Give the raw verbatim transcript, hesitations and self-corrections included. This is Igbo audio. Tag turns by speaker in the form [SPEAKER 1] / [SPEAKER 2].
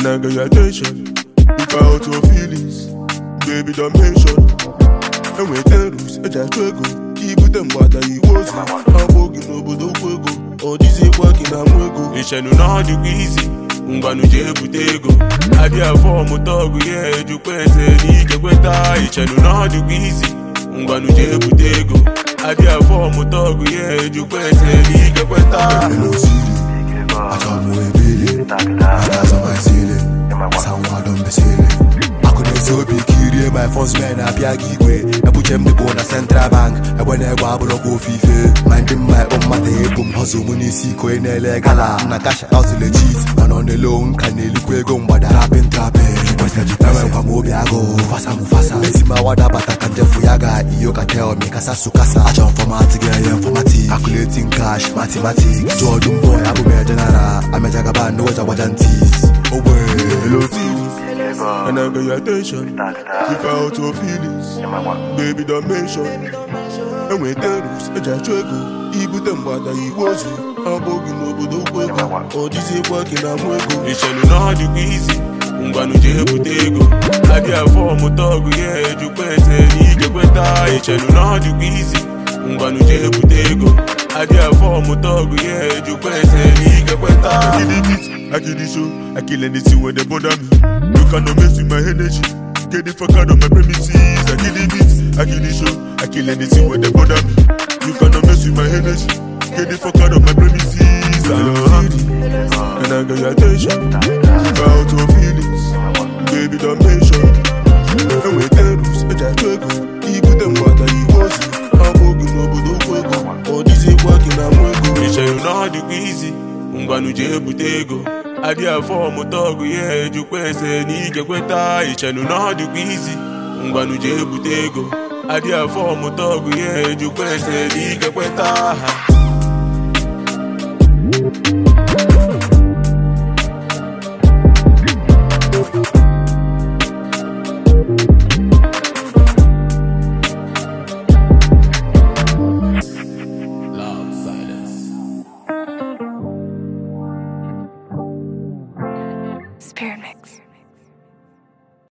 [SPEAKER 1] I got your attention. Look out your feelings, baby, don't mention. And when the rules, I just struggle. Keep them what I was. I'm walking over the wiggle. Or this is working, I'm wiggle. It's a no do easy. Unganu je butego. Adia for motogu, yeah, you pense, Nike Weta. It's a no do easy. Unganu je butego. Adia for motogu, yeah, you pense, Nike Weta.
[SPEAKER 2] I don't know a billion. That's on my ceiling. Someone don't be silly. I couldn't so be curious. My first man, I be a giveaway. I put them the bonus central bank. I went a wabble go fife. Minding my own mate, boom, hustle, money, see, coin, legala. Nakash out to the cheese. And on the loan, can you look where go, but trapping, trapping. What's the Japan? Come over, I go. Fasa, Mufasa. Let's see my water, but I can't tell Yaga. You can tell me, Kasasu Kasa. I jump from Matiga, for Mati. Calculating cash, mathematics. Jordan boy, Abu General. I'm a Jagaban, no Jawadantis. Oh, hello, and I got your attention. Look out your feelings, baby, don't mention. And when the rules, I just struggle. He put them what I was. I'm walking over the wiggle. Or this is working, I'm wiggle. It's a no do easy. Unganu je butego. Adia for motogu, yeah, you pense, Nike Weta. It's a no do easy. Unganu je butego. Adia for motogu, yeah, you pense, Nike Weta. I kill the beat, I kill the show, I kill anything when they bother me. You cannot mess with my energy. Get the fuck out of my premises. I kill the beat, I kill the show, I kill anything when they bother me. You cannot mess with my energy. Get the fuck out of my premises. And I got your attention. Look out your feelings, baby, don't mention. And with the rules, I just struggle. Keep them what I was. I'm walking over the wiggle. Or this is working, I'm wiggle. It's a no do easy. Unganu je butego. Adia for motogu, yeah, you pense, Nike Weta. It's a no do easy. Unganu je butego. Adia for motogu, yeah, you pense, Nike Weta.